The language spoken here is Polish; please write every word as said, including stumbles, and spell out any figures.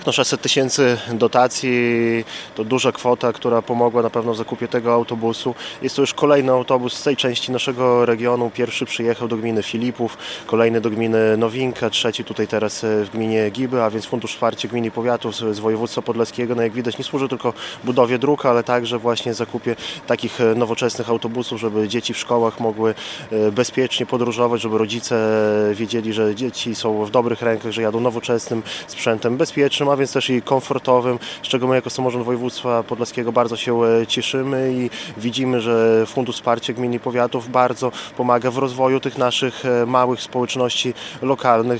No sześćset tysięcy dotacji to duża kwota, która pomogła na pewno w zakupie tego autobusu. Jest to już kolejny autobus z tej części naszego regionu. Pierwszy przyjechał do gminy Filipów, kolejny do gminy Nowinka, trzeci tutaj teraz w gminie Giby, a więc Fundusz Wsparcia Gmin i Powiatów z województwa podlaskiego. No jak widać nie służy tylko budowie dróg, ale także właśnie zakupie takich nowoczesnych autobusów, żeby dzieci w szkołach mogły bezpiecznie podróżować, żeby rodzice wiedzieli, że dzieci są w dobrych rękach, że jadą nowoczesnym sprzętem bezpiecznym, a więc też i komfortowym, z czego my jako samorząd województwa podlaskiego bardzo się cieszymy i widzimy, że Fundusz Wsparcia Gmin i Powiatów bardzo pomaga w rozwoju tych naszych małych społeczności lokalnych.